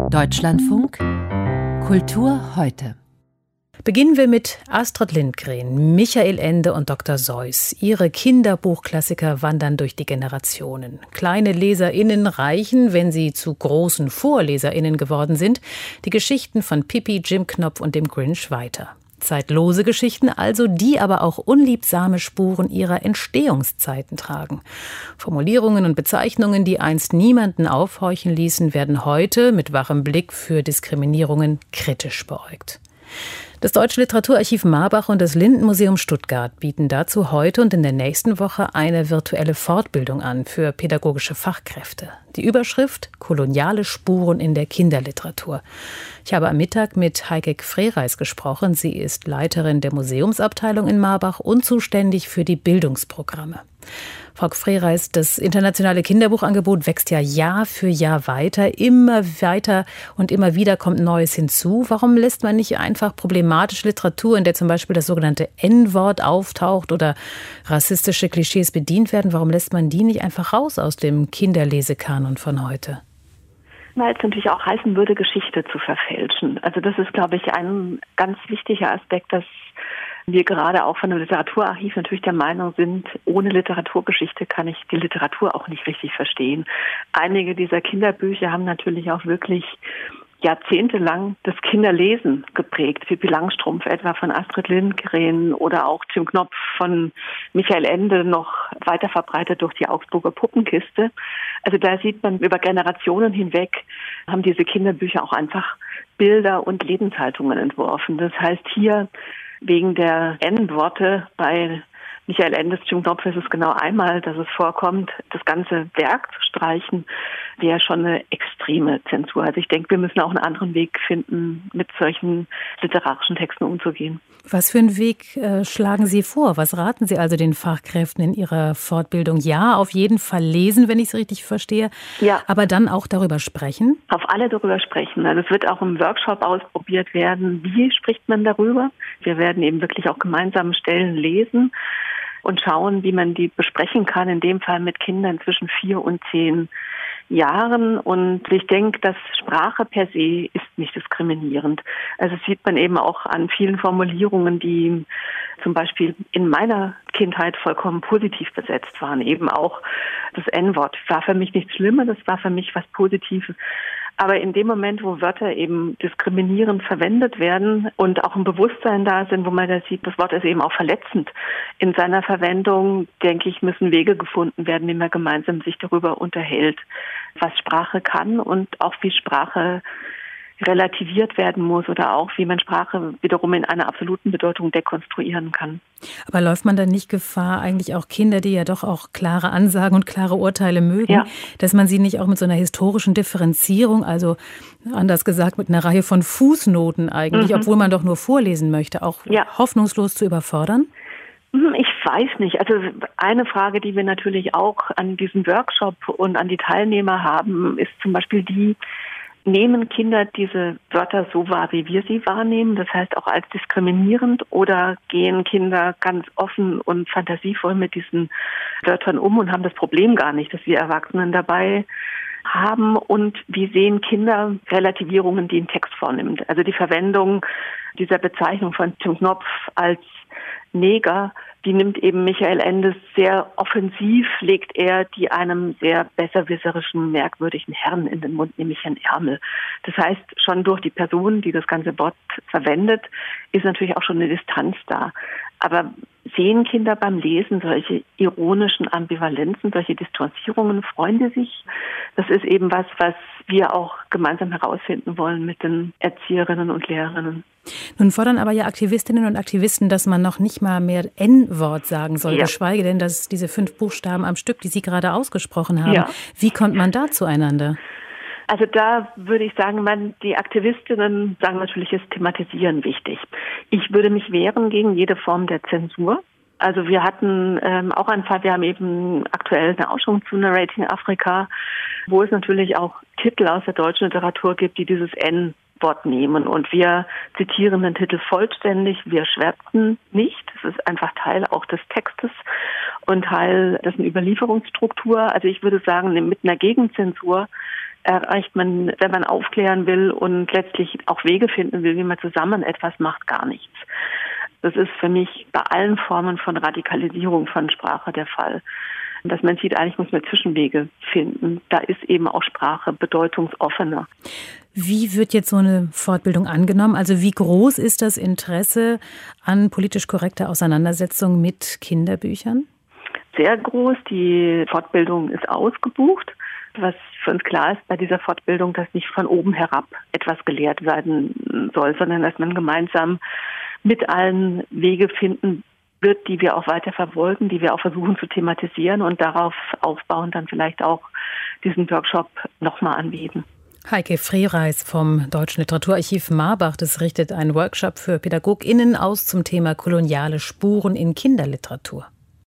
Deutschlandfunk Kultur heute. Beginnen wir mit Astrid Lindgren, Michael Ende und Dr. Seuss. Ihre Kinderbuchklassiker wandern durch die Generationen. Kleine LeserInnen reichen, wenn sie zu großen VorleserInnen geworden sind, die Geschichten von Pippi, Jim Knopf und dem Grinch weiter. Zeitlose Geschichten also, die aber auch unliebsame Spuren ihrer Entstehungszeiten tragen. Formulierungen und Bezeichnungen, die einst niemanden aufhorchen ließen, werden heute mit wachem Blick für Diskriminierungen kritisch beäugt. Das Deutsche Literaturarchiv Marbach und das Lindenmuseum Stuttgart bieten dazu heute und in der nächsten Woche eine virtuelle Fortbildung an für pädagogische Fachkräfte. Die Überschrift »Koloniale Spuren in der Kinderliteratur«. Ich habe am Mittag mit Heike Frereis gesprochen. Sie ist Leiterin der Museumsabteilung in Marbach und zuständig für die Bildungsprogramme. Frau Frereis, das internationale Kinderbuchangebot wächst ja Jahr für Jahr weiter. Immer weiter und immer wieder kommt Neues hinzu. Warum lässt man nicht einfach problematische Literatur, in der zum Beispiel das sogenannte N-Wort auftaucht oder rassistische Klischees bedient werden, warum lässt man die nicht einfach raus aus dem Kinderlesekanon von heute? Weil es natürlich auch heißen würde, Geschichte zu verfälschen. Also das ist, glaube ich, ein ganz wichtiger Aspekt, dass wir gerade auch von dem Literaturarchiv natürlich der Meinung sind, ohne Literaturgeschichte kann ich die Literatur auch nicht richtig verstehen. Einige dieser Kinderbücher haben natürlich auch wirklich jahrzehntelang das Kinderlesen geprägt. Pippi Langstrumpf etwa von Astrid Lindgren oder auch Jim Knopf von Michael Ende, noch weiter verbreitet durch die Augsburger Puppenkiste. Also da sieht man, über Generationen hinweg haben diese Kinderbücher auch einfach Bilder und Lebenshaltungen entworfen. Das heißt, hier wegen der N-Worte bei Michael Endes Jim Knopf ist es genau einmal, dass es vorkommt, das ganze Werk zu streichen, wäre schon eine extreme Zensur. Also ich denke, wir müssen auch einen anderen Weg finden, mit solchen literarischen Texten umzugehen. Was für einen Weg schlagen Sie vor? Was raten Sie also den Fachkräften in Ihrer Fortbildung? Ja, auf jeden Fall lesen, wenn ich es richtig verstehe, ja, aber dann auch darüber sprechen? Auf alle darüber sprechen. Also es wird auch im Workshop ausprobiert werden, wie spricht man darüber. Wir werden eben wirklich auch gemeinsam Stellen lesen und schauen, wie man die besprechen kann, in dem Fall mit Kindern zwischen 4 und 10 Jahren. Und ich denke, dass Sprache per se ist nicht diskriminierend. Also das sieht man eben auch an vielen Formulierungen, die zum Beispiel in meiner Kindheit vollkommen positiv besetzt waren. Eben auch das N-Wort war für mich nichts Schlimmes, das war für mich was Positives. Aber in dem Moment, wo Wörter eben diskriminierend verwendet werden und auch ein Bewusstsein da sind, wo man da sieht, das Wort ist eben auch verletzend in seiner Verwendung, denke ich, müssen Wege gefunden werden, wie man gemeinsam sich darüber unterhält, was Sprache kann und auch wie Sprache relativiert werden muss oder auch wie man Sprache wiederum in einer absoluten Bedeutung dekonstruieren kann. Aber läuft man dann nicht Gefahr, eigentlich auch Kinder, die ja doch auch klare Ansagen und klare Urteile mögen, ja, dass man sie nicht auch mit so einer historischen Differenzierung, also anders gesagt mit einer Reihe von Fußnoten eigentlich, obwohl man doch nur vorlesen möchte, auch hoffnungslos zu überfordern? Ich weiß nicht. Also eine Frage, die wir natürlich auch an diesem Workshop und an die Teilnehmer haben, ist zum Beispiel die: Nehmen Kinder diese Wörter so wahr, wie wir sie wahrnehmen, das heißt auch als diskriminierend, oder gehen Kinder ganz offen und fantasievoll mit diesen Wörtern um und haben das Problem gar nicht, dass wir Erwachsenen dabei haben? Und wie sehen Kinder Relativierungen, die ein Text vornimmt? Also die Verwendung dieser Bezeichnung von Jim Knopf als Neger, die nimmt eben Michael Ende sehr offensiv, legt er die einem sehr besserwisserischen, merkwürdigen Herrn in den Mund, nämlich Herrn Ärmel. Das heißt, schon durch die Person, die das ganze Wort verwendet, ist natürlich auch schon eine Distanz da. Aber sehen Kinder beim Lesen solche ironischen Ambivalenzen, solche Distanzierungen, freuen die sich? Das ist eben was wir auch gemeinsam herausfinden wollen mit den Erzieherinnen und Lehrerinnen. Nun fordern aber ja Aktivistinnen und Aktivisten, dass man noch nicht mal mehr N-Wort sagen soll, geschweige denn, dass diese 5 Buchstaben am Stück, die Sie gerade ausgesprochen haben. Ja. Wie kommt man da zueinander? Also da würde ich sagen, die Aktivistinnen sagen natürlich, ist Thematisieren wichtig. Ich würde mich wehren gegen jede Form der Zensur. Also wir hatten auch einen Fall, wir haben eben aktuell eine Ausstellung zu Narrating Afrika, wo es natürlich auch Titel aus der deutschen Literatur gibt, die dieses N-Wort nehmen. Und wir zitieren den Titel vollständig, wir schwärzen nicht. Das ist einfach Teil auch des Textes und Teil dessen Überlieferungsstruktur. Also ich würde sagen, mit einer Gegenzensur erreicht man, wenn man aufklären will und letztlich auch Wege finden will, wie man zusammen etwas macht, gar nichts. Das ist für mich bei allen Formen von Radikalisierung von Sprache der Fall. Dass man sieht, eigentlich muss man Zwischenwege finden. Da ist eben auch Sprache bedeutungsoffener. Wie wird jetzt so eine Fortbildung angenommen? Also wie groß ist das Interesse an politisch korrekter Auseinandersetzung mit Kinderbüchern? Sehr groß. Die Fortbildung ist ausgebucht. Was für uns klar ist bei dieser Fortbildung, dass nicht von oben herab etwas gelehrt werden soll, sondern dass man gemeinsam mit allen Wege finden wird, die wir auch weiter verfolgen, die wir auch versuchen zu thematisieren und darauf aufbauen, dann vielleicht auch diesen Workshop nochmal anbieten. Heike Frereyß vom Deutschen Literaturarchiv Marbach, das richtet einen Workshop für PädagogInnen aus zum Thema koloniale Spuren in Kinderliteratur.